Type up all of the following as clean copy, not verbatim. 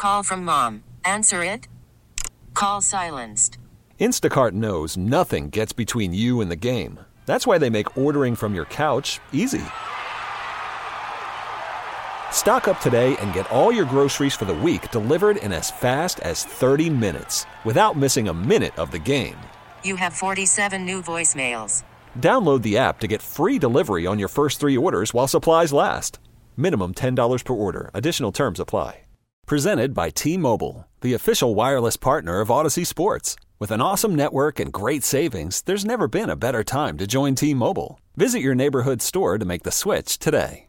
Call from mom. Answer it. Call silenced. Instacart knows nothing gets between you and the game. That's why they make ordering from your couch easy. Stock up today and get all your groceries for the week delivered in as fast as 30 minutes without missing a minute of the game. You have 47 new voicemails. Download the app to get free delivery on your first 3 orders while supplies last. Minimum $10 per order. Additional terms apply. Presented by T-Mobile, the official wireless partner of Odyssey Sports. With an awesome network and great savings, there's never been a better time to join T-Mobile. Visit your neighborhood store to make the switch today.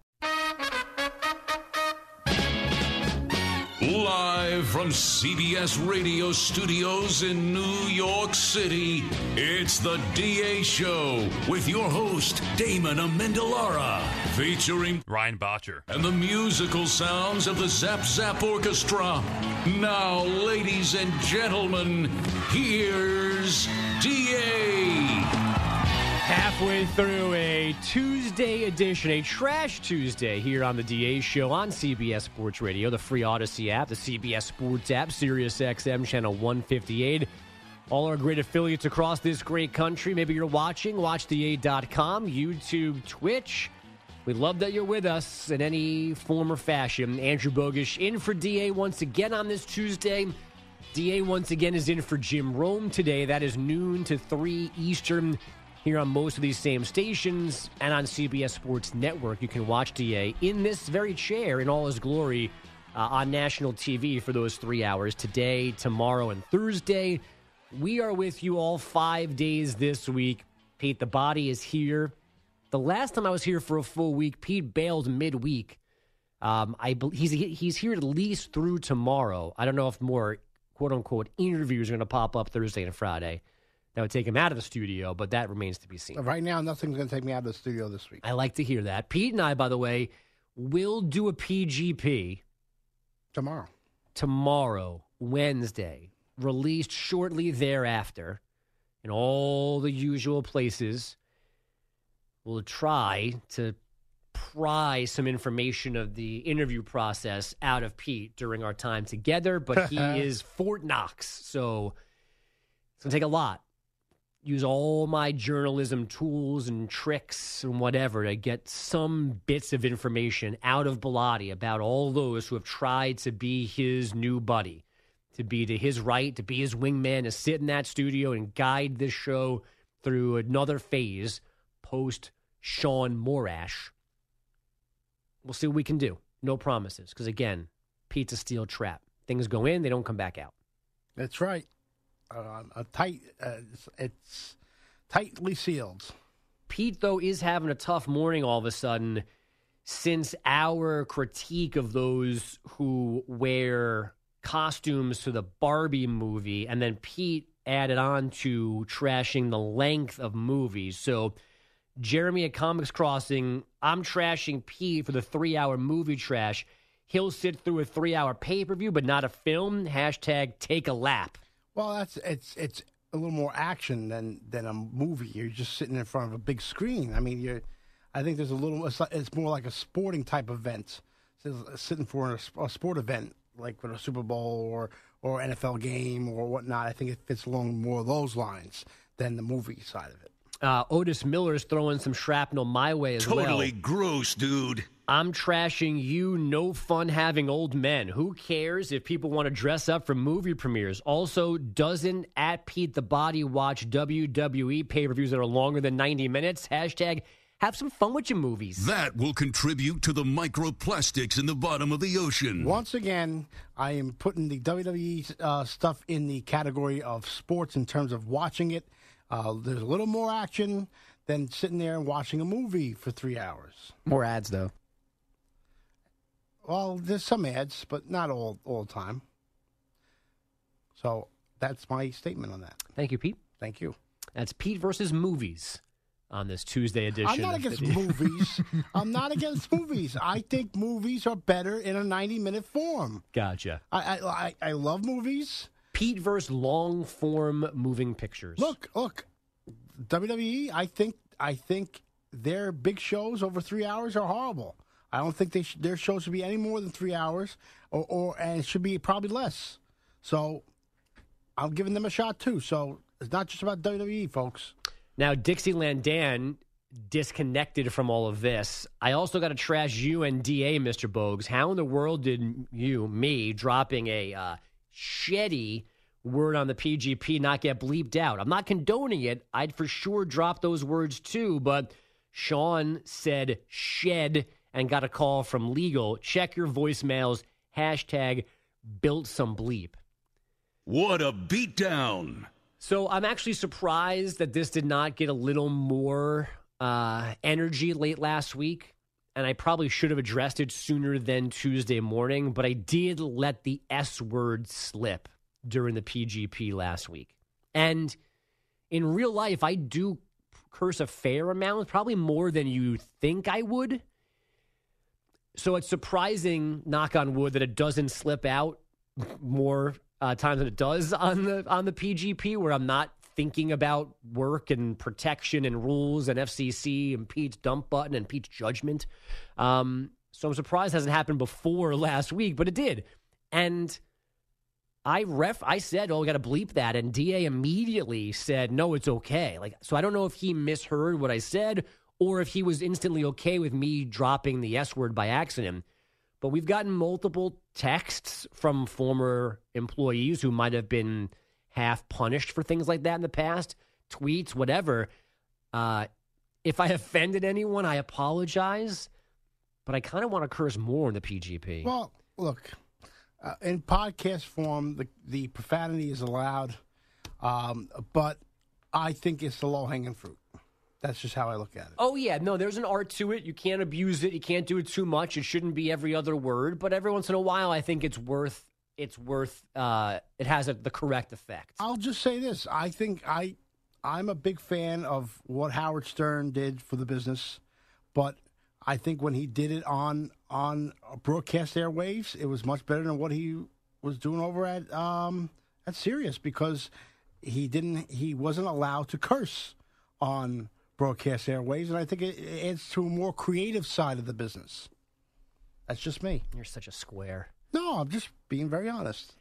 Live from CBS Radio Studios in New York City, it's the DA Show with your host, Damon Amendolara, featuring Ryan Botcher and the musical sounds of the Zap Zap Orchestra. Now, ladies and gentlemen, here's DA. Halfway through a Tuesday edition, a Trash Tuesday here on the DA Show on CBS Sports Radio, the free Odyssey app, the CBS Sports app, Sirius XM channel 158. All our great affiliates across this great country. Maybe you're watching, watchthea.com, YouTube, Twitch. We love that you're with us in any form or fashion. Andrew Bogish in for DA once again on this Tuesday. DA once again is in for Jim Rome today. That is noon to 3 Eastern. Here on most of these same stations and on CBS Sports Network, you can watch DA in this very chair in all his glory on national TV for those 3 hours, today, tomorrow, and Thursday. We are with you all 5 days this week. Pete, the body is here. The last time I was here for a full week, Pete bailed midweek. He's here at least through tomorrow. I don't know if more quote-unquote interviews are going to pop up Thursday and Friday. That would take him out of the studio, but that remains to be seen. Right now, nothing's going to take me out of the studio this week. I like to hear that. Pete and I, by the way, will do a PGP. Tomorrow, Wednesday. Released shortly thereafter in all the usual places. We'll try to pry some information of the interview process out of Pete during our time together, but he is Fort Knox, so it's going to take a lot. Use all my journalism tools and tricks and whatever to get some bits of information out of Bilotti about all those who have tried to be his new buddy, to be to his right, to be his wingman, to sit in that studio and guide this show through another phase post Sean Morash. We'll see what we can do. No promises, because again, Pete's a steel trap. Things go in, they don't come back out. That's right. It's tightly sealed. Pete, though, is having a tough morning all of a sudden since our critique of those who wear costumes to the Barbie movie, and then Pete added on to trashing the length of movies. So Jeremy at Comics Crossing, I'm trashing Pete for the 3-hour movie trash. He'll sit through a 3-hour pay-per-view, but not a film. Hashtag take a lap. Well, it's a little more action than a movie. You're just sitting in front of a big screen. I mean, I think there's it's more like a sporting type event. Sitting for a sport event, like with a Super Bowl or NFL game or whatnot. I think it fits along more of those lines than the movie side of it. Otis Miller's throwing some shrapnel my way as well. Totally gross, dude. I'm trashing you. No fun having old men. Who cares if people want to dress up for movie premieres? Also, doesn't at Pete the Body watch WWE pay-per-views that are longer than 90 minutes? Hashtag have some fun with your movies. That will contribute to the microplastics in the bottom of the ocean. Once again, I am putting the WWE stuff in the category of sports in terms of watching it. There's a little more action than sitting there and watching a movie for 3 hours. More ads, though. Well, there's some ads, but not all the time. So that's my statement on that. Thank you, Pete. Thank you. That's Pete versus movies on this Tuesday edition. I'm not against movies. I'm not against movies. I think movies are better in a 90-minute form. Gotcha. I love movies. Pete versus long-form moving pictures. Look. WWE, I think their big shows over 3 hours are horrible. I don't think their show should be any more than 3 hours, and it should be probably less. So I'm giving them a shot too. So it's not just about WWE, folks. Now, Dixieland Dan disconnected from all of this. I also got to trash you and DA, Mr. Bogues. How in the world did me, dropping a sheddy word on the PGP not get bleeped out? I'm not condoning it. I'd for sure drop those words too, but Sean said shed and got a call from legal. Check your voicemails. Hashtag built some bleep. What a beatdown. So I'm actually surprised that this did not get a little more energy late last week, and I probably should have addressed it sooner than Tuesday morning, but I did let the S word slip during the PGP last week. And in real life, I do curse a fair amount, probably more than you think I would. So it's surprising, knock on wood, that it doesn't slip out more times than it does on the PGP, where I'm not thinking about work and protection and rules and FCC and Pete's dump button and Pete's judgment. So I'm surprised it hasn't happened before last week, but it did. And I said, we got to bleep that. And DA immediately said, no, it's okay. So I don't know if he misheard what I said or if he was instantly okay with me dropping the S word by accident. But we've gotten multiple texts from former employees who might have been half punished for things like that in the past, tweets, whatever. If I offended anyone, I apologize, but I kind of want to curse more in the PGP. Well, look, in podcast form, the profanity is allowed, but I think it's the low-hanging fruit. That's just how I look at it. Oh, yeah. No, there's an art to it. You can't abuse it. You can't do it too much. It shouldn't be every other word, but every once in a while, I think it has the correct effect. I'll just say this. I think I'm a big fan of what Howard Stern did for the business, but I think when he did it on broadcast airwaves, it was much better than what he was doing over at Sirius, because he wasn't allowed to curse on broadcast airwaves, and I think it adds to a more creative side of the business. That's just me. You're such a square. No, I'm just being very honest.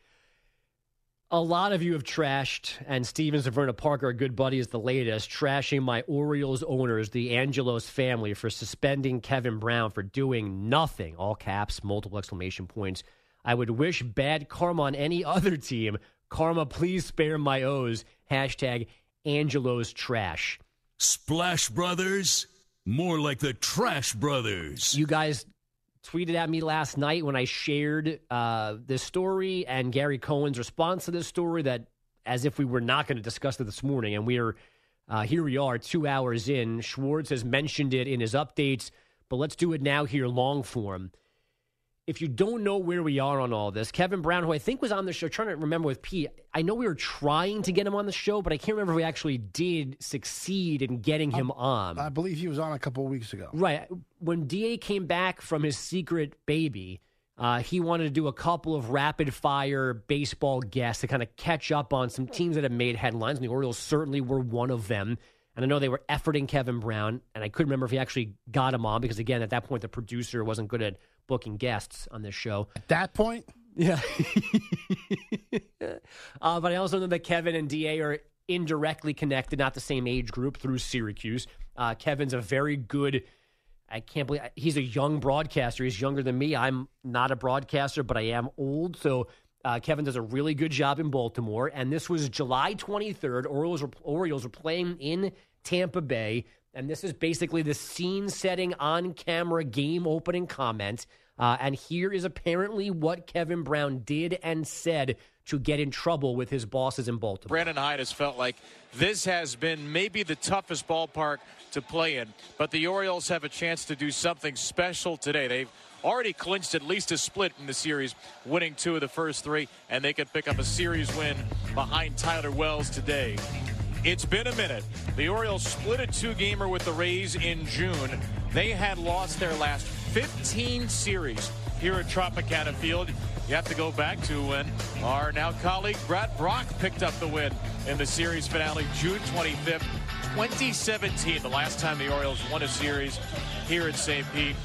A lot of you have trashed, and Steven Zaverna Parker, a good buddy, is the latest, trashing my Orioles owners, the Angelos family, for suspending Kevin Brown for doing nothing. All caps, multiple exclamation points. I would wish bad karma on any other team. Karma, please spare my O's. Hashtag Angelos trash. Splash Brothers? More like the Trash Brothers. You guys tweeted at me last night when I shared this story and Gary Cohen's response to this story, that as if we were not going to discuss it this morning. And here we are 2 hours in. Schwartz has mentioned it in his updates, but let's do it now here long form. If you don't know where we are on all this, Kevin Brown, who I think was on the show, trying to remember with Pete, I know we were trying to get him on the show, but I can't remember if we actually did succeed in getting him on. I believe he was on a couple of weeks ago. Right. When DA came back from his secret baby, he wanted to do a couple of rapid-fire baseball guests to kind of catch up on some teams that have made headlines, and the Orioles certainly were one of them. And I know they were efforting Kevin Brown, and I couldn't remember if he actually got him on because, again, at that point, the producer wasn't good at booking guests on this show. At that point? Yeah. But I also know that Kevin and DA are indirectly connected, not the same age group, through Syracuse. Kevin's a very good, I can't believe, he's a young broadcaster. He's younger than me. I'm not a broadcaster, but I am old. So Kevin does a really good job in Baltimore. And this was July 23rd. Orioles were playing in Tampa Bay. And this is basically the scene-setting, on-camera, game-opening comment. And here is apparently what Kevin Brown did and said to get in trouble with his bosses in Baltimore. Brandon Hyde has felt like this has been maybe the toughest ballpark to play in. But the Orioles have a chance to do something special today. They've already clinched at least a split in the series, winning 2 of the first 3. And they could pick up a series win behind Tyler Wells today. It's been a minute. The Orioles split a 2-gamer with the Rays in June. They had lost their last 15 series here at Tropicana Field. You have to go back to when our now colleague Brad Brock picked up the win in the series finale, June 25th, 2017, the last time the Orioles won a series here at St. Pete.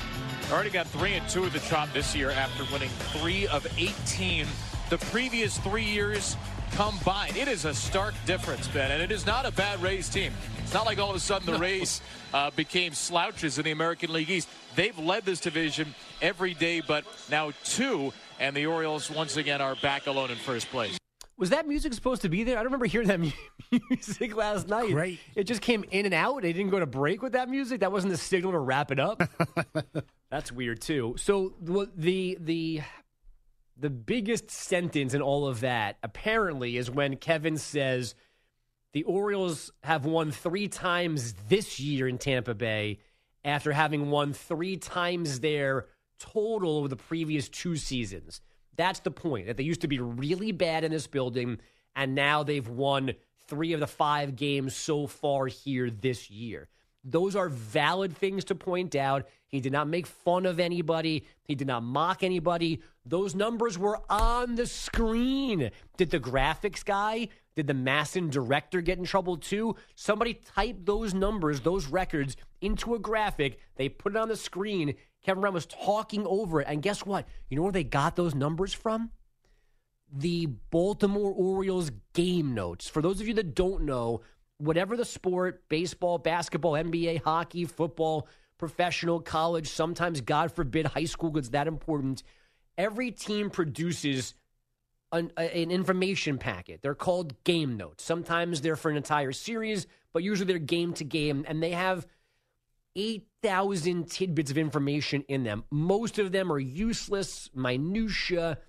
Already got 3-2 at the Trop this year after winning 3 of 18 the previous 3 years combined. It is a stark difference, Ben, and it is not a bad Rays team. It's not like all of a sudden the Rays became slouches in the American League East. They've led this division every day but now 2, and the Orioles once again are back alone in first place. Was that music supposed to be there? I don't remember hearing that music last night. Great. It just came in and out. They didn't go to break with that music. That wasn't the signal to wrap it up. That's weird, too. So the biggest sentence in all of that, apparently, is when Kevin says the Orioles have won 3 times this year in Tampa Bay after having won 3 times there total over the previous 2 seasons. That's the point, that they used to be really bad in this building, and now they've won 3 of the 5 games so far here this year. Those are valid things to point out. He did not make fun of anybody. He did not mock anybody. Those numbers were on the screen. Did the graphics guy, did the Masson director get in trouble too? Somebody typed those numbers, those records, into a graphic. They put it on the screen. Kevin Brown was talking over it. And guess what? You know where they got those numbers from? The Baltimore Orioles game notes. For those of you that don't know, whatever the sport, baseball, basketball, NBA, hockey, football, professional, college, sometimes, God forbid, high school, it's that important. Every team produces an information packet. They're called game notes. Sometimes they're for an entire series, but usually they're game to game, and they have 8,000 tidbits of information in them. Most of them are useless, minutia,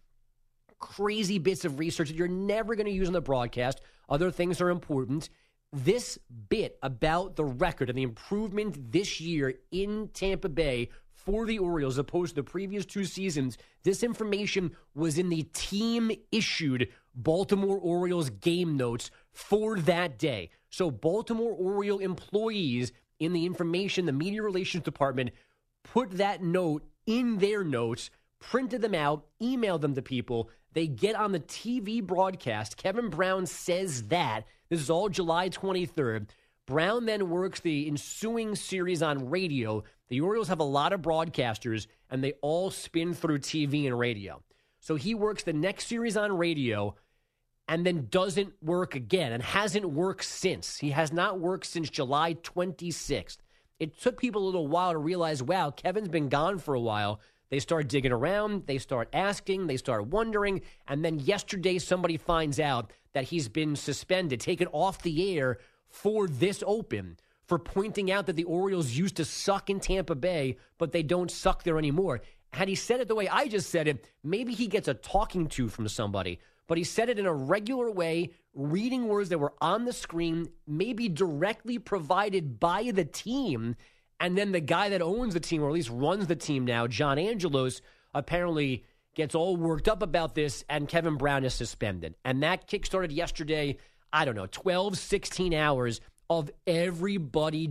crazy bits of research that you're never going to use on the broadcast. Other things are important. This bit about the record and the improvement this year in Tampa Bay for the Orioles, as opposed to the previous 2 seasons, this information was in the team-issued Baltimore Orioles game notes for that day. So Baltimore Oriole employees in the information, the media relations department, put that note in their notes, printed them out, emailed them to people. They get on the TV broadcast. Kevin Brown says that. This is all July 23rd. Brown then works the ensuing series on radio. The Orioles have a lot of broadcasters, and they all spin through TV and radio. So he works the next series on radio and then doesn't work again and hasn't worked since. He has not worked since July 26th. It took people a little while to realize, wow, Kevin's been gone for a while. They start digging around, they start asking, they start wondering, and then yesterday somebody finds out that he's been suspended, taken off the air for this open, for pointing out that the Orioles used to suck in Tampa Bay, but they don't suck there anymore. Had he said it the way I just said it, maybe he gets a talking to from somebody. But he said it in a regular way, reading words that were on the screen, maybe directly provided by the team. And then the guy that owns the team, or at least runs the team now, John Angelos, apparently gets all worked up about this, and Kevin Brown is suspended. And that kickstarted yesterday, 12, 16 hours of everybody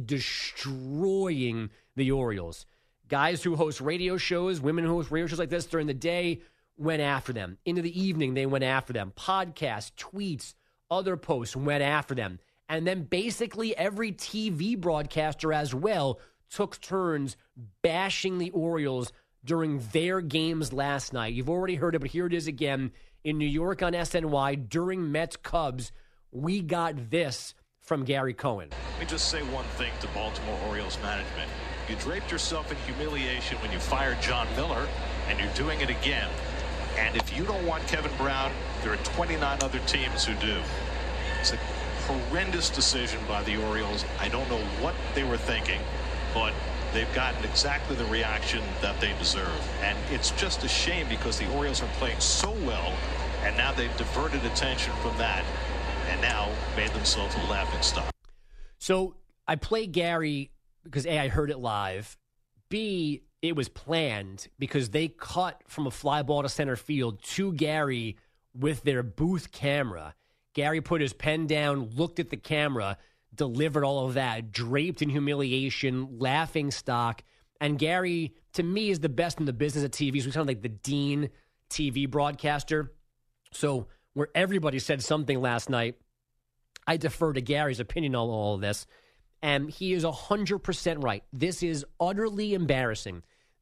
destroying the Orioles. Guys who host radio shows, women who host radio shows like this during the day, went after them. Into the evening, they went after them. Podcasts, tweets, other posts went after them. And then basically every TV broadcaster as well took turns bashing the Orioles during their games last night. You've already heard it, but here it is again. In New York on SNY, during Mets-Cubs, we got this from Gary Cohen. Let me just say one thing to Baltimore Orioles management. You draped yourself in humiliation when you fired John Miller, and you're doing it again. And if you don't want Kevin Brown, there are 29 other teams who do. It's a horrendous decision by the Orioles. I don't know what they were thinking, but they've gotten exactly the reaction that they deserve. And it's just a shame because the Orioles are playing so well, and now they've diverted attention from that and now made themselves a laughingstock. So I play Gary because A, I heard it live. B, it was planned because they cut from a fly ball to center field to Gary with their booth camera. Gary put his pen down, looked at the camera, delivered all of that, draped in humiliation, laughing stock. And Gary, to me, is the best in the business at TV. So he's kind of like the Dean TV broadcaster. So where everybody said something last night, I defer to Gary's opinion on all of this. And he is 100% right. This is utterly embarrassing.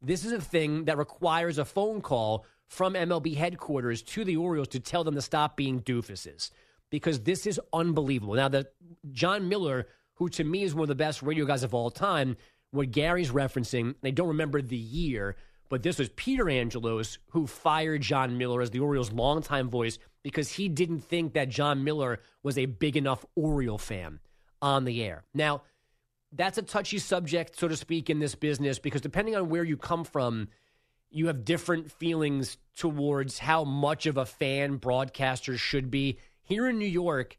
This is a thing that requires a phone call from MLB headquarters to the Orioles to tell them to stop being doofuses, because this is unbelievable. Now, John Miller, who to me is one of the best radio guys of all time, what Gary's referencing, I don't remember the year, but this was Peter Angelos who fired John Miller as the Orioles' longtime voice because he didn't think that John Miller was a big enough Oriole fan on the air. Now, that's a touchy subject, so to speak, in this business, because depending on where you come from, you have different feelings towards how much of a fan broadcasters should be. Here in New York,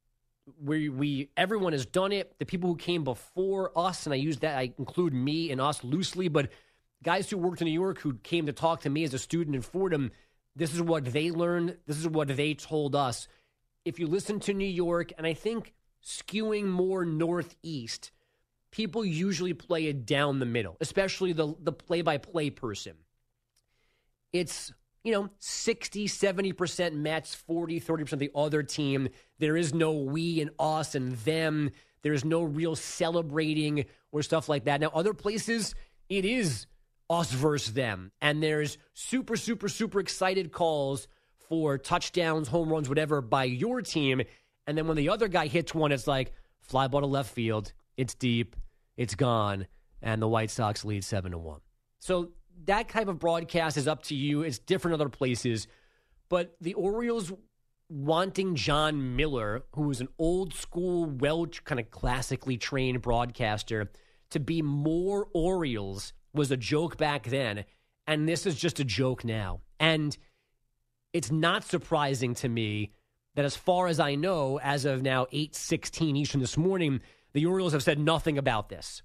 where everyone has done it, the people who came before us, and I include me and us loosely, but guys who worked in New York who came to talk to me as a student in Fordham, this is what they learned, this is what they told us. If you listen to New York, and I think skewing more northeast, people usually play it down the middle, especially the play-by-play person. It's, 60, 70% Mets, 40, 30% the other team. There is no we and us and them. There's no real celebrating or stuff like that. Now, other places, it is us versus them. And there's super, super, super excited calls for touchdowns, home runs, whatever, by your team. And then when the other guy hits one, it's like, fly ball to left field. It's deep. It's gone. And the White Sox lead 7-1. So that type of broadcast is up to you. It's different other places. But the Orioles wanting John Miller, who was an old school, kind of classically trained broadcaster, to be more Orioles was a joke back then. And this is just a joke now. And it's not surprising to me that, as far as I know, as of now 8:16 Eastern this morning, the Orioles have said nothing about this.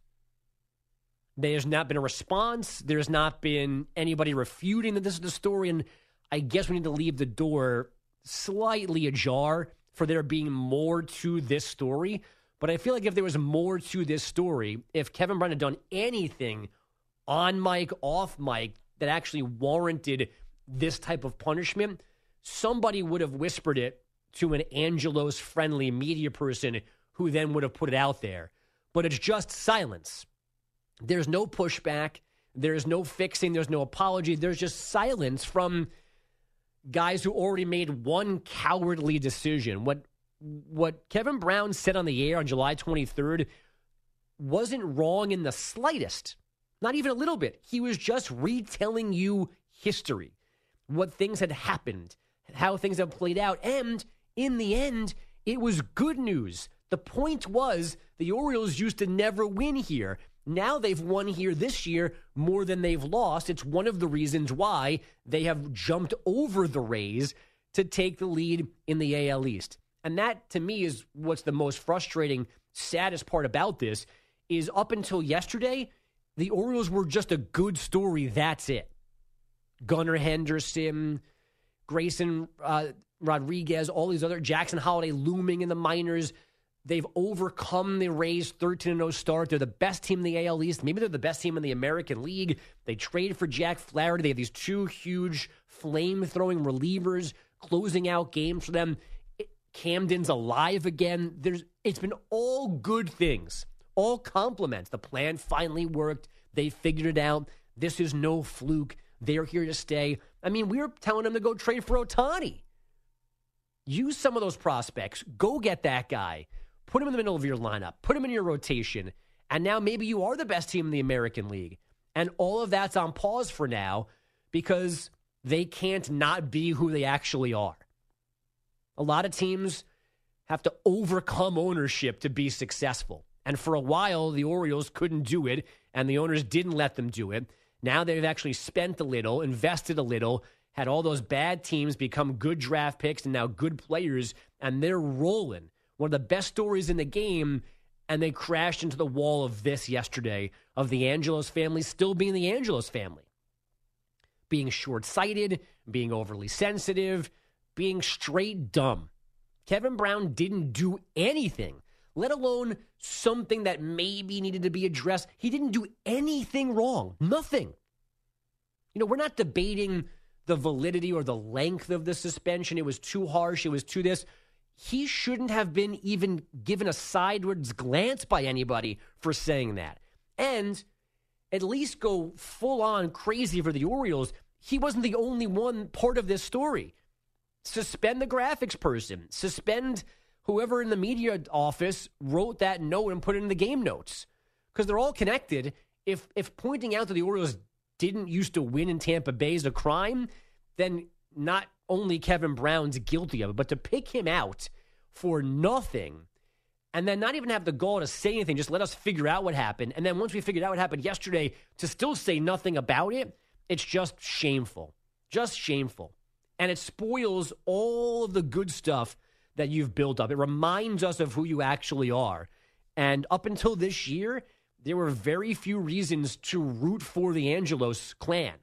There's not been a response. There's not been anybody refuting that this is the story. And I guess we need to leave the door slightly ajar for there being more to this story. But I feel like if there was more to this story, if Kevin Brown had done anything on mic, off mic, that actually warranted this type of punishment, somebody would have whispered it to an Angelos-friendly media person who then would have put it out there. But it's just silence. There's no pushback. There's no fixing. There's no apology. There's just silence from guys who already made one cowardly decision. What Kevin Brown said on the air on July 23rd wasn't wrong in the slightest. Not even a little bit. He was just retelling you history, what things had happened, how things have played out. And in the end, it was good news. The point was the Orioles used to never win here. Now they've won here this year more than they've lost. It's one of the reasons why they have jumped over the Rays to take the lead in the AL East. And that, to me, is what's the most frustrating, saddest part about this, is up until yesterday, the Orioles were just a good story. That's it. Gunnar Henderson, Grayson Rodriguez, all these other, Jackson Holiday looming in the minors. They've overcome the Rays' 13-0 start. They're the best team in the AL East. Maybe they're the best team in the American League. They traded for Jack Flaherty. They have these two huge flame-throwing relievers closing out games for them. Camden's alive again. It's been all good things, all compliments. The plan finally worked. They figured it out. This is no fluke. They're here to stay. I mean, we were telling them to go trade for Ohtani. Use some of those prospects. Go get that guy. Put him in the middle of your lineup. Put him in your rotation. And now maybe you are the best team in the American League. And all of that's on pause for now because they can't not be who they actually are. A lot of teams have to overcome ownership to be successful. And for a while, the Orioles couldn't do it, and the owners didn't let them do it. Now they've actually spent a little, invested a little, had all those bad teams become good draft picks and now good players, and they're rolling. One of the best stories in the game, and they crashed into the wall of this yesterday, of the Angelos family still being the Angelos family. Being short-sighted, being overly sensitive, being straight dumb. Kevin Brown didn't do anything, let alone something that maybe needed to be addressed. He didn't do anything wrong. Nothing. We're not debating the validity or the length of the suspension. It was too harsh. It was too this. He shouldn't have been even given a sideways glance by anybody for saying that. And at least go full-on crazy for the Orioles. He wasn't the only one part of this story. Suspend the graphics person. Suspend whoever in the media office wrote that note and put it in the game notes. Because they're all connected. If pointing out that the Orioles didn't used to win in Tampa Bay is a crime, then not only Kevin Brown's guilty of it, but to pick him out for nothing and then not even have the gall to say anything, just let us figure out what happened. And then once we figured out what happened yesterday, to still say nothing about it, it's just shameful. Just shameful. And it spoils all of the good stuff that you've built up. It reminds us of who you actually are. And up until this year, there were very few reasons to root for the Angelos clan.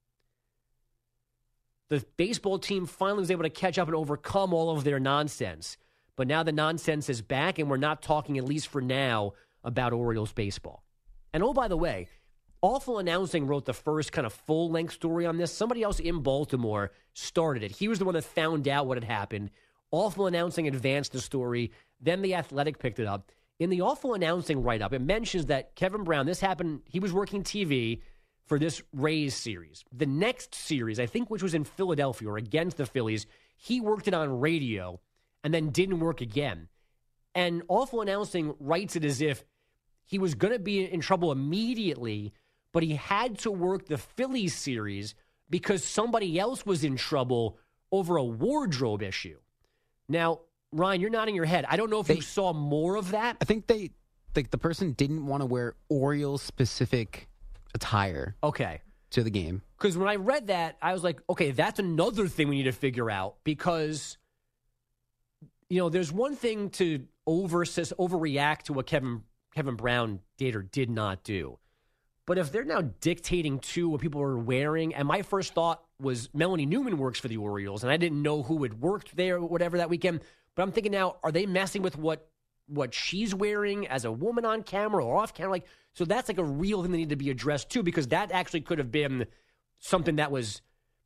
The baseball team finally was able to catch up and overcome all of their nonsense. But now the nonsense is back, and we're not talking, at least for now, about Orioles baseball. And oh, by the way, Awful Announcing wrote the first kind of full-length story on this. Somebody else in Baltimore started it. He was the one that found out what had happened. Awful Announcing advanced the story. Then The Athletic picked it up. In the Awful Announcing write-up, it mentions that Kevin Brown, this happened, he was working TV for this Rays series. The next series, I think, which was in Philadelphia or against the Phillies, he worked it on radio and then didn't work again. And Awful Announcing writes it as if he was going to be in trouble immediately, but he had to work the Phillies series because somebody else was in trouble over a wardrobe issue. Now, Ryan, you're nodding your head. I don't know if you saw more of that. I think the person didn't want to wear Orioles-specific attire to the game. Because when I read that, I was like, okay, that's another thing we need to figure out because, you know, there's one thing to overreact to what Kevin Brown did or did not do. But if they're now dictating to what people are wearing, and my first thought was Melanie Newman works for the Orioles, and I didn't know who had worked there or whatever that weekend. But I'm thinking now, are they messing with what she's wearing as a woman on camera or off camera? So that's like a real thing that needed to be addressed too, because that actually could have been something that was,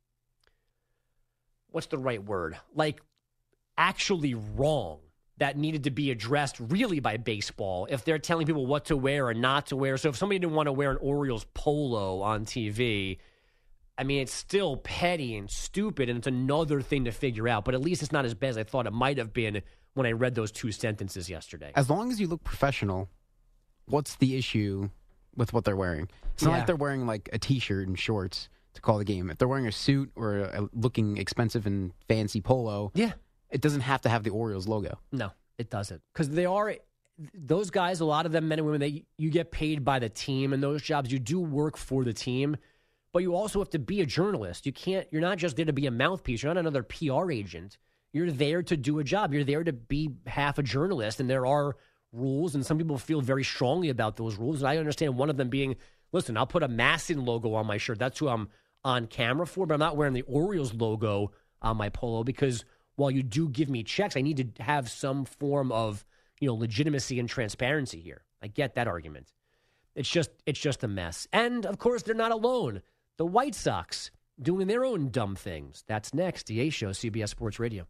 what's the right word? Like actually wrong. That needed to be addressed really by baseball if they're telling people what to wear or not to wear. So if somebody didn't want to wear an Orioles polo on TV, I mean, it's still petty and stupid, and it's another thing to figure out. But at least it's not as bad as I thought it might have been when I read those two sentences yesterday. As long as you look professional, what's the issue with what they're wearing? It's not like they're wearing like a T-shirt and shorts to call the game. If they're wearing a suit or a looking expensive and fancy polo, it doesn't have to have the Orioles logo. No, it doesn't. Because they are, those guys, a lot of them, men and women, you get paid by the team in those jobs. You do work for the team, but you also have to be a journalist. You're not just there to be a mouthpiece. You're not another PR agent. You're there to do a job. You're there to be half a journalist, and there are rules, and some people feel very strongly about those rules. And I understand one of them being, listen, I'll put a Masson logo on my shirt. That's who I'm on camera for, but I'm not wearing the Orioles logo on my polo because while you do give me checks, I need to have some form of, legitimacy and transparency here. I get that argument. It's just a mess. And, of course, they're not alone. The White Sox doing their own dumb things. That's next. DA Show, CBS Sports Radio.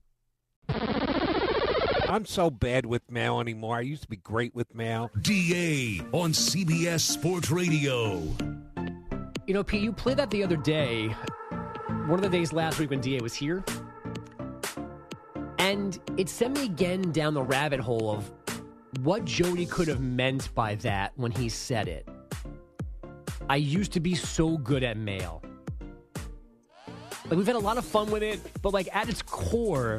I'm so bad with mail anymore. I used to be great with mail. DA on CBS Sports Radio. Pete, you played that the other day, one of the days last week when DA was here. And it sent me again down the rabbit hole of what Jody could have meant by that when he said it. I used to be so good at mail. Like, we've had a lot of fun with it, but at its core,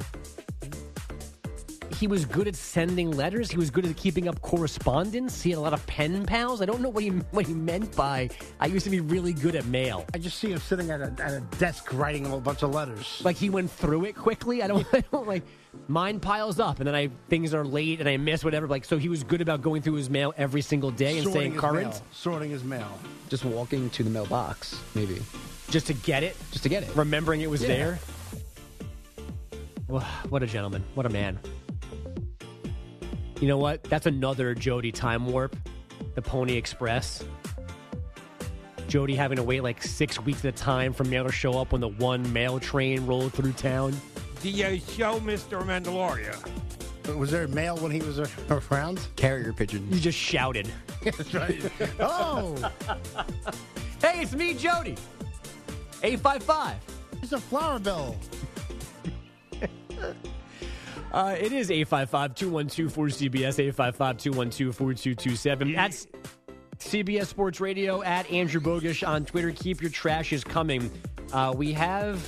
he was good at sending letters. He was good at keeping up correspondence. He had a lot of pen pals. I don't know what he meant by, I used to be really good at mail. I just see him sitting at a desk writing a bunch of letters. Like he went through it quickly. I don't mine piles up and then things are late and I miss whatever. So he was good about going through his mail every single day and staying current. Sorting his mail. Just walking to the mailbox, maybe. Just to get it? Just to get it. Remembering it was there? Well, what a gentleman. What a man. You know what? That's another Jody time warp. The Pony Express. Jody having to wait 6 weeks at a time for mail to show up when the one mail train rolled through town. DA Show, Mr. Mandalorian. Was there a mail when he was around? Carrier pigeon. You just shouted. That's right. Oh, Hey, it's me, Jody. 855. it's a flower bill. It is 855-212-4CBS, 855-212-4227. That's CBS Sports Radio, at Andrew Bogish on Twitter. Keep your trashes coming. We have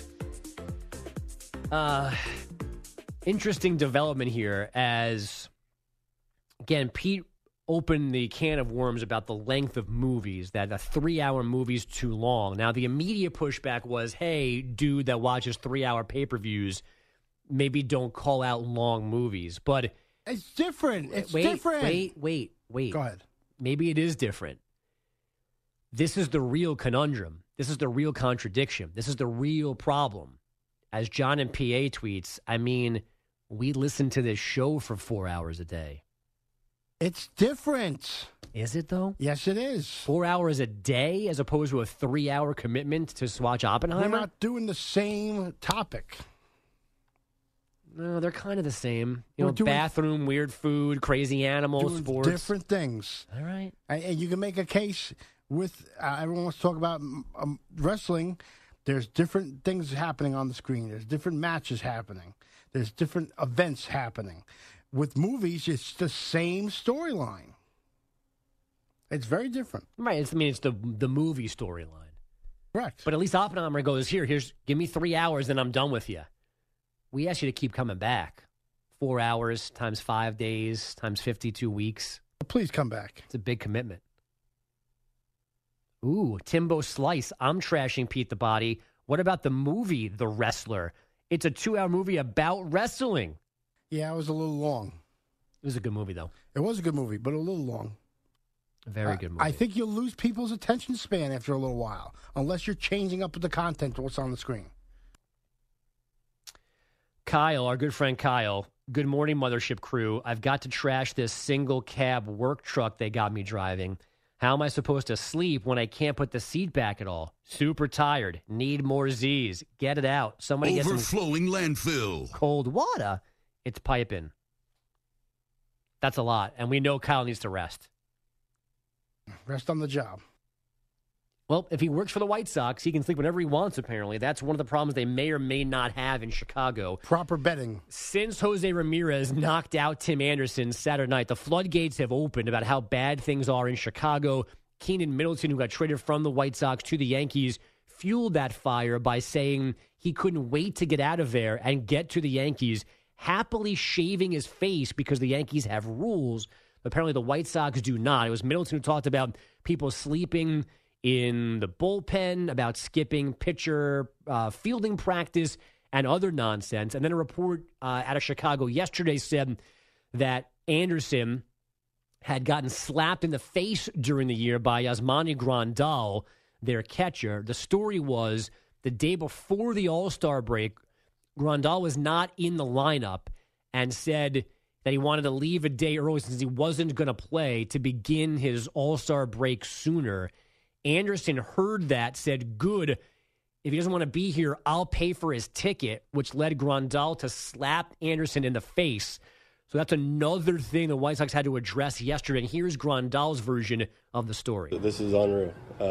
interesting development here as, again, Pete opened the can of worms about the length of movies, that a 3-hour movie is too long. Now, the immediate pushback was, hey, dude that watches 3-hour pay-per-views, maybe don't call out long movies. But It's different. It's wait, different. Wait. Go ahead. Maybe it is different. This is the real conundrum. This is the real contradiction. This is the real problem. As John and PA tweets, I mean, we listen to this show for 4 hours a day. It's different. Is it, though? Yes, it is. 4 hours a day as opposed to a 3-hour commitment to watch Oppenheimer? We're not doing the same topic. No, they're kind of the same. You We're know, doing- bathroom, weird food, crazy animals, Doing sports. different things. All right. And you can make a case with everyone wants to talk about wrestling. There's different things happening on the screen. There's different matches happening. There's different events happening. With movies, it's the same storyline. It's very different. Right. It's the movie storyline. Correct. But at least Oppenheimer goes, here's give me 3 hours, and I'm done with you. We ask you to keep coming back. 4 hours times 5 days times 52 weeks. Please come back. It's a big commitment. Ooh, Timbo Slice. I'm trashing Pete the Body. What about the movie The Wrestler? It's a 2-hour movie about wrestling. Yeah, it was a little long. It was a good movie, though. It was a good movie, but a little long. A very good movie. I think you'll lose people's attention span after a little while, unless you're changing up the content to what's on the screen. Kyle, our good friend Kyle, good morning, Mothership crew. I've got to trash this single cab work truck they got me driving. How am I supposed to sleep when I can't put the seat back at all? Super tired. Need more Z's. Get it out. Somebody get some Overflowing landfill. cold water. It's piping. That's a lot. And we know Kyle needs to rest. Rest on the job. Well, if he works for the White Sox, he can sleep whenever he wants, apparently. That's one of the problems they may or may not have in Chicago. Proper betting. Since Jose Ramirez knocked out Tim Anderson Saturday night, the floodgates have opened about how bad things are in Chicago. Keenan Middleton, who got traded from the White Sox to the Yankees, fueled that fire by saying he couldn't wait to get out of there and get to the Yankees, happily shaving his face because the Yankees have rules. Apparently the White Sox do not. It was Middleton who talked about people sleeping in the bullpen, about skipping pitcher fielding practice and other nonsense. And then a report out of Chicago yesterday said that Anderson had gotten slapped in the face during the year by Yasmani Grandal, their catcher. The story was the day before the All-Star break, Grandal was not in the lineup and said that he wanted to leave a day early since he wasn't going to play to begin his All-Star break sooner. Anderson heard that, said, good, if he doesn't want to be here, I'll pay for his ticket, which led Grandal to slap Anderson in the face. So that's another thing the White Sox had to address yesterday. And here's Grandal's version of the story. This is unreal,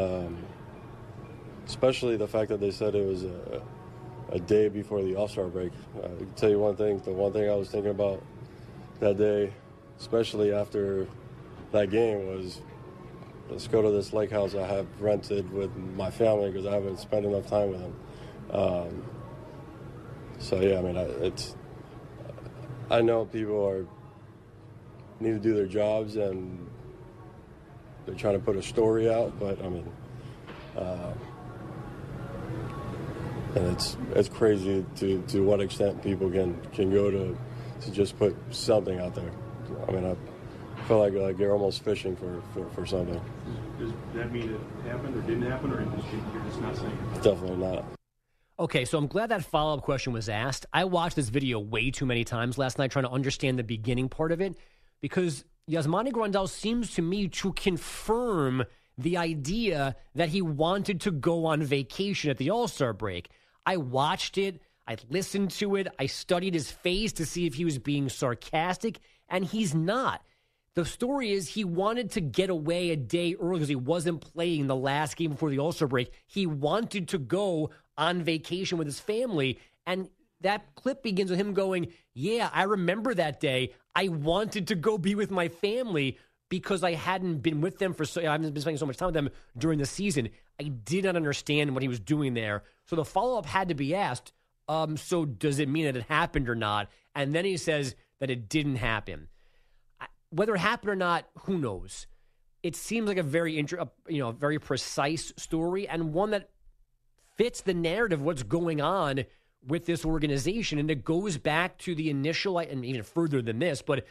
especially the fact that they said it was a day before the All-Star break. I can tell you one thing, the one thing I was thinking about that day, especially after that game, was let's go to this lake house I have rented with my family because I haven't spent enough time with them. So yeah, I mean, I know people need to do their jobs and they're trying to put a story out, but I mean, and it's crazy to what extent people can go to just put something out there. I mean, I feel like you're almost fishing for something. Does that mean it happened or didn't happen, or you're just not saying it? Definitely not. Okay, so I'm glad that follow-up question was asked. I watched this video way too many times last night trying to understand the beginning part of it because Yasmani Grandal seems to me to confirm the idea that he wanted to go on vacation at the All-Star break. I watched it. I listened to it. I studied his face to see if he was being sarcastic, and he's not. The story is he wanted to get away a day early because he wasn't playing the last game before the All-Star break. He wanted to go on vacation with his family, and that clip begins with him going, yeah, I remember that day. I wanted to go be with my family because I hadn't been with them I haven't been spending so much time with them during the season. I did not understand what he was doing there. So the follow-up had to be asked, so does it mean that it happened or not? And then he says that it didn't happen. Whether it happened or not, who knows? It seems like a very very precise story and one that fits the narrative of what's going on with this organization, and it goes back to the initial, and even further than this. But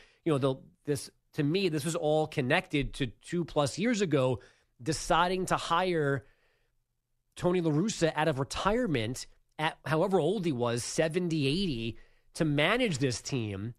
to me, this was all connected to 2+ years ago, deciding to hire Tony La Russa out of retirement at however old he was, 70, 80, to manage this team,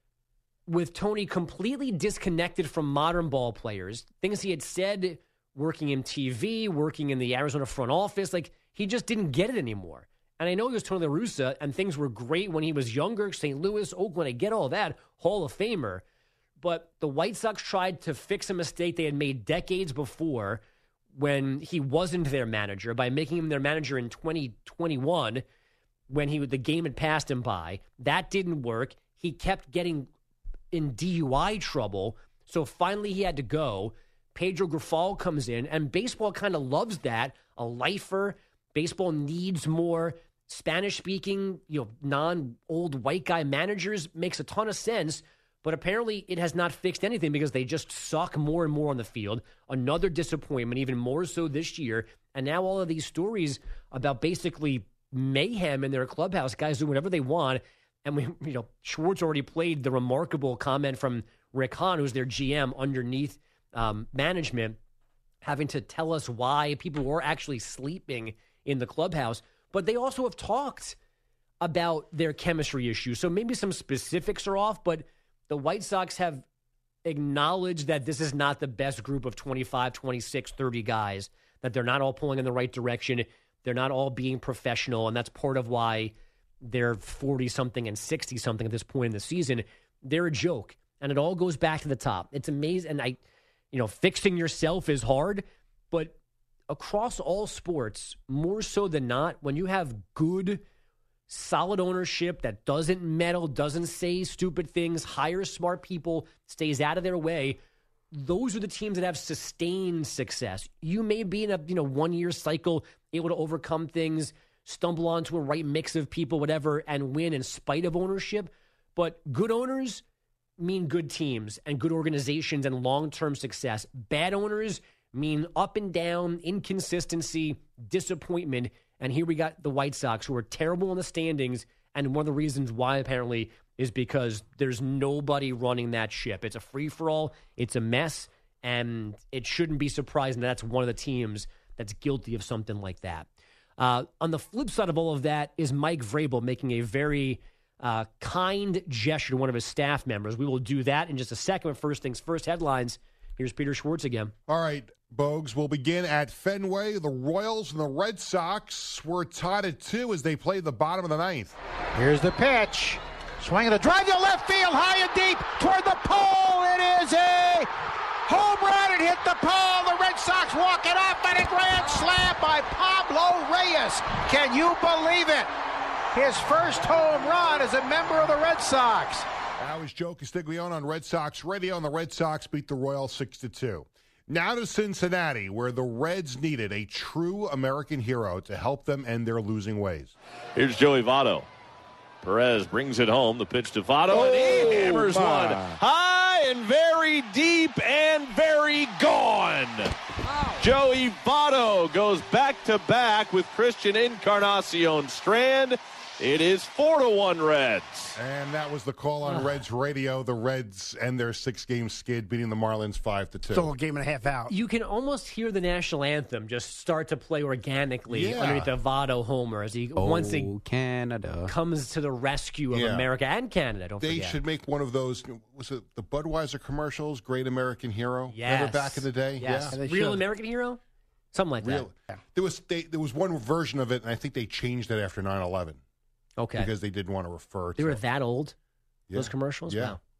with Tony completely disconnected from modern ball players. Things he had said working in TV, working in the Arizona front office, like he just didn't get it anymore. And I know he was Tony La Russa, and things were great when he was younger, St. Louis, Oakland, I get all that, Hall of Famer. But the White Sox tried to fix a mistake they had made decades before when he wasn't their manager by making him their manager in 2021 when the game had passed him by. That didn't work. He kept getting in DUI trouble, so finally he had to go. Pedro Grifol comes in, and baseball kind of loves that. A lifer. Baseball needs more Spanish-speaking, non-old white guy managers. Makes a ton of sense, but apparently it has not fixed anything because they just suck more and more on the field. Another disappointment, even more so this year. And now all of these stories about basically mayhem in their clubhouse, guys do whatever they want. And Schwartz already played the remarkable comment from Rick Hahn, who's their GM underneath management, having to tell us why people were actually sleeping in the clubhouse. But they also have talked about their chemistry issues. So maybe some specifics are off, but the White Sox have acknowledged that this is not the best group of 25, 26, 30 guys, that they're not all pulling in the right direction. They're not all being professional, and that's part of why they're 40-something and 60-something at this point in the season. They're a joke, and it all goes back to the top. It's amazing. And fixing yourself is hard, but across all sports, more so than not, when you have good, solid ownership that doesn't meddle, doesn't say stupid things, hires smart people, stays out of their way, those are the teams that have sustained success. You may be in a 1-year cycle, able to overcome things, stumble onto a right mix of people, whatever, and win in spite of ownership. But good owners mean good teams and good organizations and long-term success. Bad owners mean up and down, inconsistency, disappointment. And here we got the White Sox, who are terrible in the standings. And one of the reasons why, apparently, is because there's nobody running that ship. It's a free-for-all. It's a mess. And it shouldn't be surprising that that's one of the teams that's guilty of something like that. On the flip side of all of that is Mike Vrabel making a very kind gesture to one of his staff members. We will do that in just a second. But first things first, headlines. Here's Peter Schwartz again. All right, Bogues, we'll begin at Fenway. The Royals and the Red Sox were tied at 2 as they played the bottom of the 9th. Here's the pitch. Swinging a drive to left field, high and deep, toward the pole. It is a home run. It hit the pole. The Red Sox walk it off, and a grand slam by Pablo Reyes. Can you believe it? His first home run as a member of the Red Sox. That was Joe Castiglione on Red Sox Radio, and the Red Sox beat the Royals 6-2. Now to Cincinnati, where the Reds needed a true American hero to help them end their losing ways. Here's Joey Votto. Perez brings it home. The pitch to Votto, and he hammers one high and very deep and very gone. Wow. Joey Votto goes back-to-back with Christian Encarnacion Strand. It is 4-1 Reds. And that was the call on Reds Radio. The Reds end their 6-game skid, beating the Marlins 5-2. So a game and a half out. You can almost hear the national anthem just start to play organically underneath the Votto homer as he once Canada comes to the rescue of America and Canada. Don't forget. They should make one of those. Was it the Budweiser commercials? Great American Hero. Yes. Remember back in the day. Yes. Yeah. Real American Hero. Something like that. There was one version of it, and I think they changed it after 9/11. Okay. Because they didn't want to refer to They were that old, Yeah. those commercials? Yeah. Wow.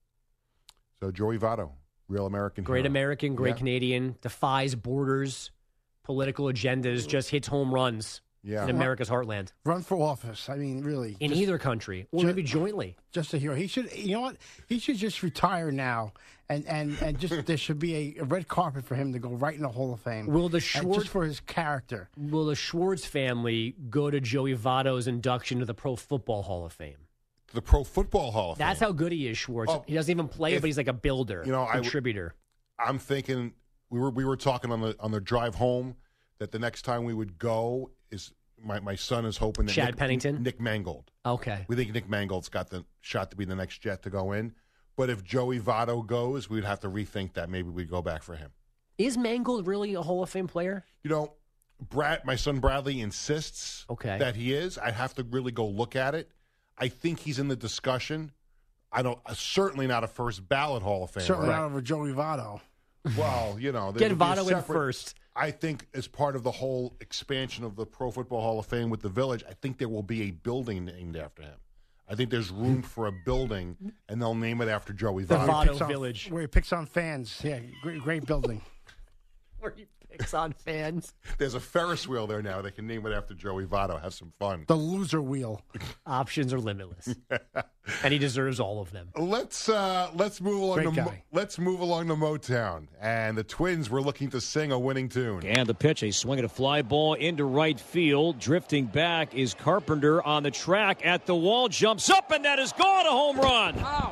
So Joey Votto, real American Great hero. American, great Yeah. Canadian, defies borders, political agendas, just hits home runs Yeah. in America's heartland. Run for office. I mean, really. In either country, or maybe jointly. Just a hero. He should, you know what? He should just retire now, and just there should be a red carpet for him to go right in the Hall of Fame. Will the And Schwartz just for his character? Will the Schwartz family go to Joey Votto's induction to the Pro Football Hall of Fame? The Pro Football Hall of Fame. That's how good he is, Schwartz. Oh, he doesn't even play, if- but he's like a builder, contributor. I'm thinking we were talking on the drive home that the next time we would go is my son is hoping that Chad Pennington? Nick Mangold. Okay. We think Nick Mangold's got the shot to be the next Jet to go in. But if Joey Votto goes, we'd have to rethink that. Maybe we'd go back for him. Is Mangold really a Hall of Fame player? You know, my son Bradley insists that he is. I have to really go look at it. I think he's in the discussion. Certainly not a first ballot Hall of Famer. Certainly not over Joey Votto. Well, you know, Get Votto in first. I think as part of the whole expansion of the Pro Football Hall of Fame with the Village, I think there will be a building named after him. I think there's room for a building, and they'll name it after Joey Votto. The Votto Village. Where he picks on fans. Yeah, great building. Where he picks on fans. There's a Ferris wheel there now. They can name it after Joey Votto. Have some fun. The loser wheel. Options are limitless, and he deserves all of them. Let's move along. Great guy. Let's move along to Motown, and the Twins were looking to sing a winning tune. And the pitch, a swing at a fly ball into right field. Drifting back is Carpenter on the track at the wall. Jumps up, and that is gone. A home run. Wow.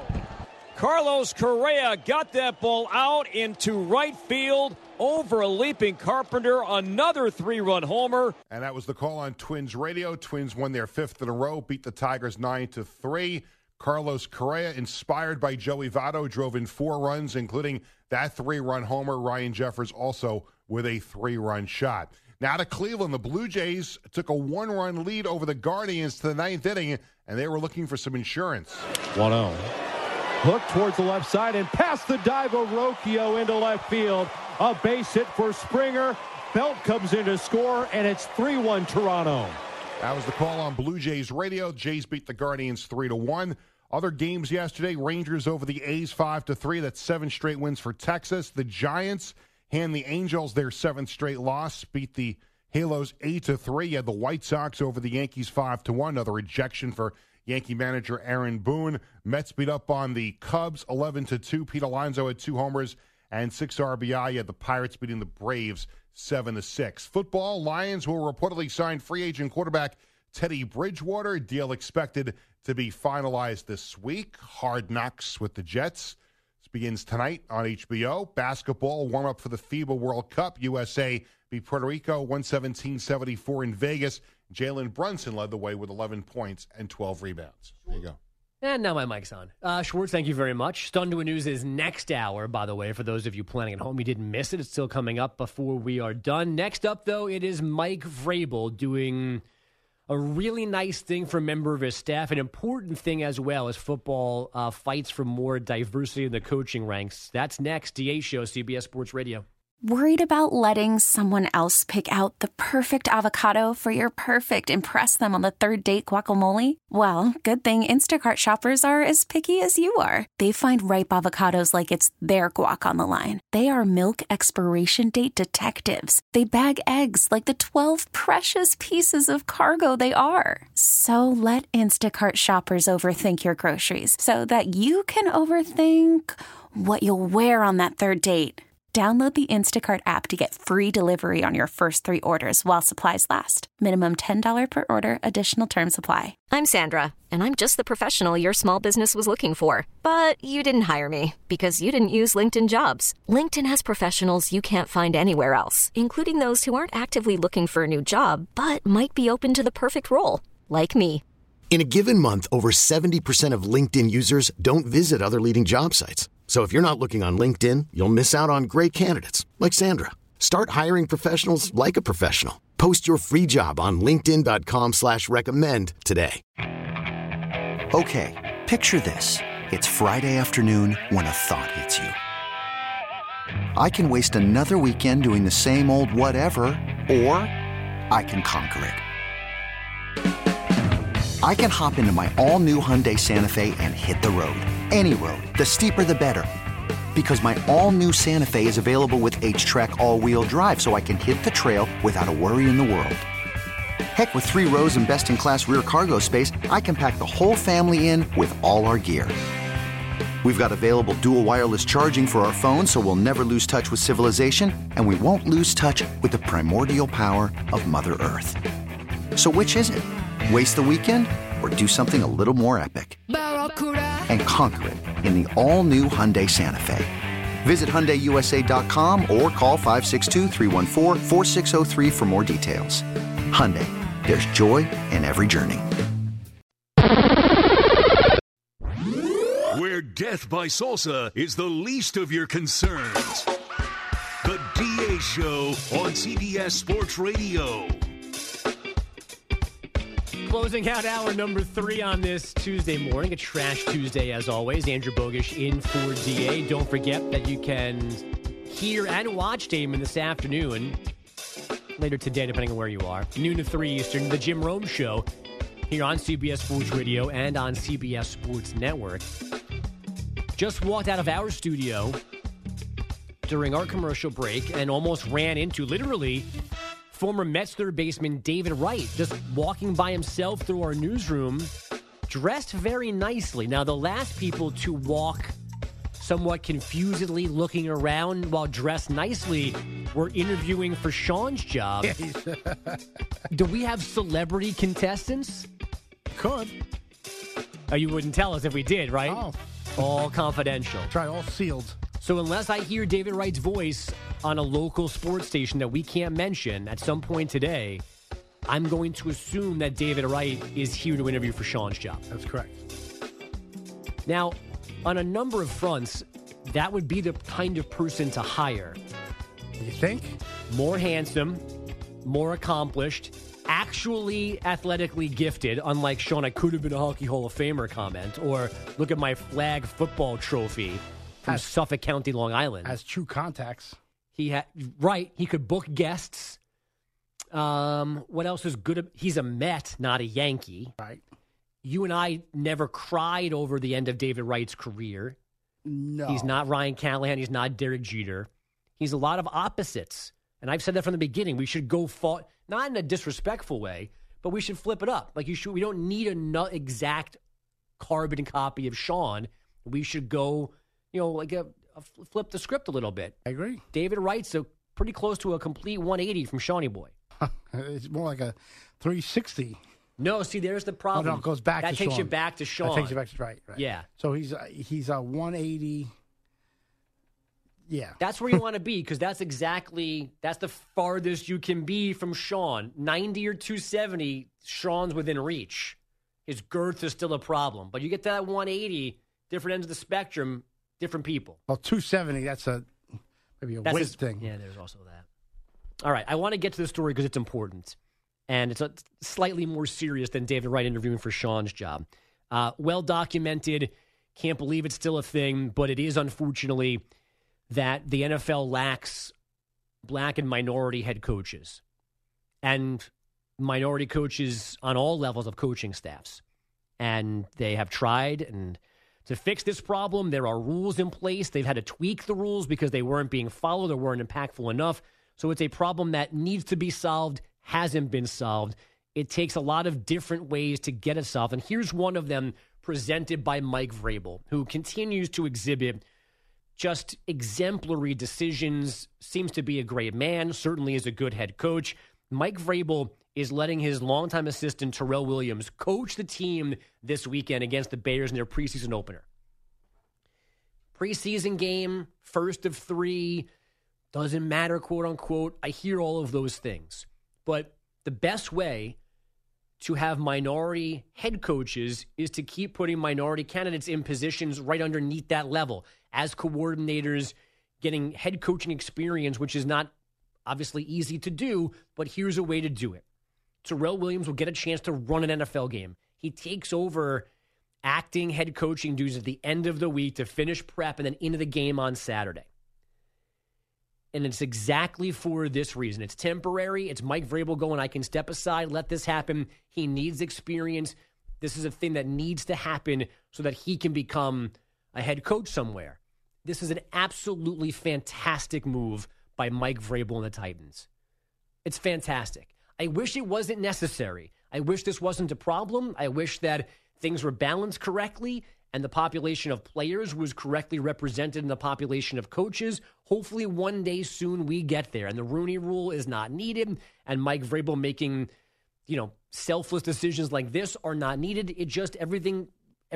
Carlos Correa got that ball out into right field over a leaping Carpenter. Another 3-run homer. And that was the call on Twins radio. Twins won their 5th in a row, beat the Tigers 9-3. Carlos Correa, inspired by Joey Votto, drove in 4 runs, including that 3-run homer. Ryan Jeffers also with a 3-run shot. Now to Cleveland, the Blue Jays took a 1-run lead over the Guardians to the 9th inning, and they were looking for some insurance. 1-0. Hook towards the left side and past the dive of Rocchio into left field. A base hit for Springer. Belt comes in to score, and it's 3-1 Toronto. That was the call on Blue Jays radio. Jays beat the Guardians 3-1. Other games yesterday, Rangers over the A's 5-3. That's 7 straight wins for Texas. The Giants hand the Angels their 7th straight loss, beat the Halos 8-3. You had the White Sox over the Yankees 5-1. Another rejection for Yankee manager Aaron Boone. Mets beat up on the Cubs 11-2. Pete Alonso had 2 homers and 6 RBI. You had the Pirates beating the Braves 7-6. Football, Lions will reportedly sign free agent quarterback Teddy Bridgewater. Deal expected to be finalized this week. Hard Knocks with the Jets. This begins tonight on HBO. Basketball, warm-up for the FIBA World Cup. USA beat Puerto Rico 117-74 in Vegas. Jalen Brunson led the way with 11 points and 12 rebounds. There you go. And now my mic's on. Schwartz, thank you very much. Stun to a News is next hour, by the way, for those of you planning at home. You didn't miss it. It's still coming up before we are done. Next up, though, it is Mike Vrabel doing a really nice thing for a member of his staff, an important thing as well as football fights for more diversity in the coaching ranks. That's next. DA Show, CBS Sports Radio. Worried about letting someone else pick out the perfect avocado for your perfect impress them on the third date guacamole? Well, good thing Instacart shoppers are as picky as you are. They find ripe avocados like it's their guac on the line. They are milk expiration date detectives. They bag eggs like the 12 precious pieces of cargo they are. So let Instacart shoppers overthink your groceries so that you can overthink what you'll wear on that third date. Download the Instacart app to get free delivery on your first 3 orders while supplies last. Minimum $10 per order. Additional terms apply. I'm Sandra, and I'm just the professional your small business was looking for. But you didn't hire me because you didn't use LinkedIn Jobs. LinkedIn has professionals you can't find anywhere else, including those who aren't actively looking for a new job, but might be open to the perfect role, like me. In a given month, over 70% of LinkedIn users don't visit other leading job sites. So if you're not looking on LinkedIn, you'll miss out on great candidates like Sandra. Start hiring professionals like a professional. Post your free job on linkedin.com/recommend today. Okay, picture this. It's Friday afternoon when a thought hits you. I can waste another weekend doing the same old whatever, or I can conquer it. I can hop into my all-new Hyundai Santa Fe and hit the road. Any road. The steeper, the better. Because my all-new Santa Fe is available with H-Track all-wheel drive, so I can hit the trail without a worry in the world. Heck, with 3 rows and best-in-class rear cargo space, I can pack the whole family in with all our gear. We've got available dual wireless charging for our phones, so we'll never lose touch with civilization, and we won't lose touch with the primordial power of Mother Earth. So which is it? Waste the weekend or do something a little more epic? And conquer it in the all-new Hyundai Santa Fe. Visit HyundaiUSA.com or call 562-314-4603 for more details. Hyundai, there's joy in every journey. Where death by salsa is the least of your concerns. The DA Show on CBS Sports Radio. Closing out hour number 3 on this Tuesday morning, a Trash Tuesday as always. Andrew Bogish in for DA. Don't forget that you can hear and watch Damon this afternoon, later today depending on where you are, noon to 3 Eastern, the Jim Rome Show here on CBS Sports Radio and on CBS Sports Network. Just walked out of our studio during our commercial break and almost ran into, literally, former Mets third baseman David Wright, just walking by himself through our newsroom, dressed very nicely. Now, the last people to walk somewhat confusedly looking around while dressed nicely were interviewing for Sean's job. Do we have celebrity contestants? Could. Oh, you wouldn't tell us if we did, right? Oh. All confidential. Try all sealed. So unless I hear David Wright's voice on a local sports station that we can't mention at some point today, I'm going to assume that David Wright is here to interview for Sean's job. That's correct. Now, on a number of fronts, that would be the kind of person to hire. You think? More handsome, more accomplished, actually athletically gifted, unlike Sean, I could have been a Hockey Hall of Famer comment, or look at my flag football trophy from Suffolk County, Long Island. Has true contacts. He could book guests. What else is good? He's a Met, not a Yankee. Right. You and I never cried over the end of David Wright's career. No. He's not Ryan Callahan. He's not Derek Jeter. He's a lot of opposites. And I've said that from the beginning. We should go not in a disrespectful way, but we should flip it up. Like we don't need an exact carbon copy of Sean. We should go, flip the script a little bit. I agree. David Wright's pretty close to a complete 180 from Shawnee Boy. It's more like a 360. No, see, there's the problem. Oh, no, it goes back to Sean. That takes you back to Sean. That takes you back to right. Yeah. So he's a 180. Yeah. That's where you want to be, because that's the farthest you can be from Sean. 90 or 270, Sean's within reach. His girth is still a problem. But you get to that 180, different ends of the spectrum, different people. Well, 270, that's maybe a weight thing. Yeah, there's also that. All right, I want to get to the story because it's important. And it's slightly more serious than David Wright interviewing for Sean's job. Well documented. Can't believe it's still a thing, but it is, unfortunately, that the NFL lacks black and minority head coaches and minority coaches on all levels of coaching staffs. And they have tried, and to fix this problem, there are rules in place. They've had to tweak the rules because they weren't being followed or weren't impactful enough. So it's a problem that needs to be solved, hasn't been solved. It takes a lot of different ways to get it solved. And here's one of them presented by Mike Vrabel, who continues to exhibit just exemplary decisions, seems to be a great man, certainly is a good head coach. Mike Vrabel is letting his longtime assistant, Terrell Williams, coach the team this weekend against the Bears in their preseason opener. Preseason game, first of 3, doesn't matter, quote unquote. I hear all of those things. But the best way to have minority head coaches is to keep putting minority candidates in positions right underneath that level as coordinators, getting head coaching experience, which is not obviously easy to do, but here's a way to do it. Terrell Williams will get a chance to run an NFL game. He takes over acting head coaching duties at the end of the week to finish prep and then into the game on Saturday. And it's exactly for this reason. It's temporary. It's Mike Vrabel going, I can step aside, let this happen. He needs experience. This is a thing that needs to happen so that he can become a head coach somewhere. This is an absolutely fantastic move by Mike Vrabel and the Titans. It's fantastic. I wish it wasn't necessary. I wish this wasn't a problem. I wish that things were balanced correctly and the population of players was correctly represented in the population of coaches. Hopefully one day soon we get there and the Rooney Rule is not needed and Mike Vrabel making, selfless decisions like this are not needed. It just everything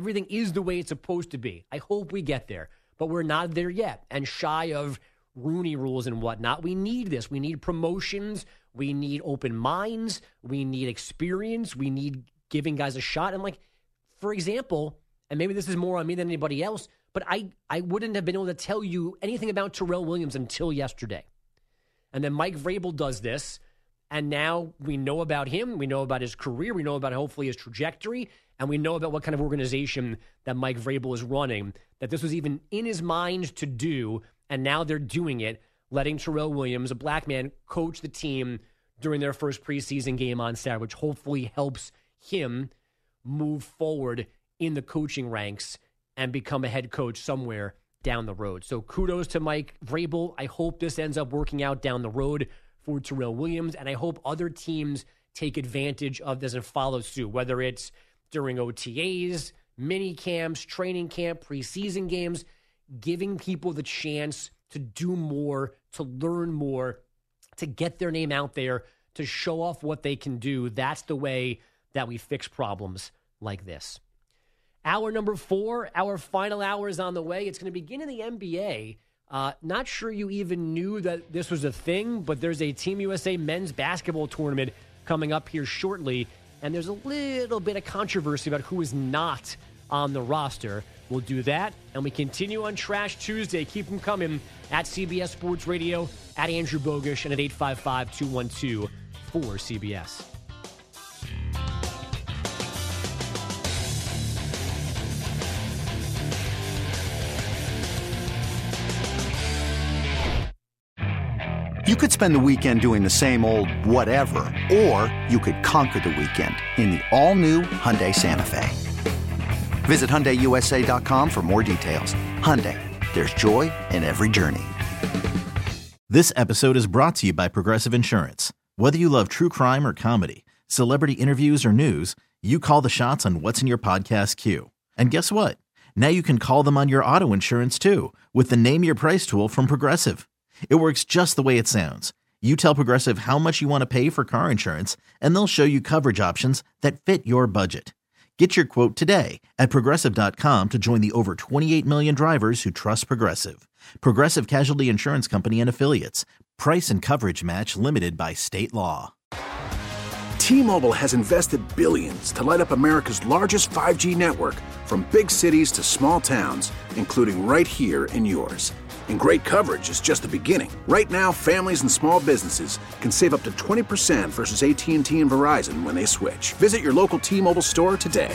is the way it's supposed to be. I hope we get there, but we're not there yet. And shy of Rooney rules and whatnot, we need this. We need promotions. We need open minds. We need experience. We need giving guys a shot. And for example, and maybe this is more on me than anybody else, but I wouldn't have been able to tell you anything about Terrell Williams until yesterday. And then Mike Vrabel does this, and now we know about him. We know about his career. We know about hopefully his trajectory, and we know about what kind of organization that Mike Vrabel is running, that this was even in his mind to do, and now they're doing it, letting Terrell Williams, a black man, coach the team during their first preseason game on Saturday, which hopefully helps him move forward in the coaching ranks and become a head coach somewhere down the road. So kudos to Mike Vrabel. I hope this ends up working out down the road for Terrell Williams, and I hope other teams take advantage of this and follow suit, whether it's during OTAs, mini camps, training camp, preseason games, giving people the chance to do more, to learn more, to get their name out there, to show off what they can do. That's the way that we fix problems like this. Hour number 4, our final hour is on the way. It's going to begin in the NBA. Not sure you even knew that this was a thing, but there's a Team USA men's basketball tournament coming up here shortly, and there's a little bit of controversy about who is not on the roster. We'll do that, and we continue on Trash Tuesday. Keep them coming at CBS Sports Radio, at Andrew Bogusch, and at 855-212-4CBS. You could spend the weekend doing the same old whatever, or you could conquer the weekend in the all-new Hyundai Santa Fe. Visit HyundaiUSA.com for more details. Hyundai, there's joy in every journey. This episode is brought to you by Progressive Insurance. Whether you love true crime or comedy, celebrity interviews or news, you call the shots on what's in your podcast queue. And guess what? Now you can call them on your auto insurance too with the Name Your Price tool from Progressive. It works just the way it sounds. You tell Progressive how much you want to pay for car insurance, and they'll show you coverage options that fit your budget. Get your quote today at Progressive.com to join the over 28 million drivers who trust Progressive. Progressive Casualty Insurance Company and Affiliates. Price and coverage match limited by state law. T-Mobile has invested billions to light up America's largest 5G network, from big cities to small towns, including right here in yours. And great coverage is just the beginning. Right now, families and small businesses can save up to 20% versus AT&T and Verizon when they switch. Visit your local T-Mobile store today.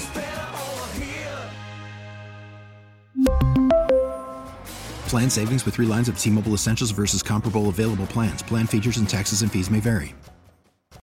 Plan savings with 3 lines of T-Mobile Essentials versus comparable available plans. Plan features and taxes and fees may vary.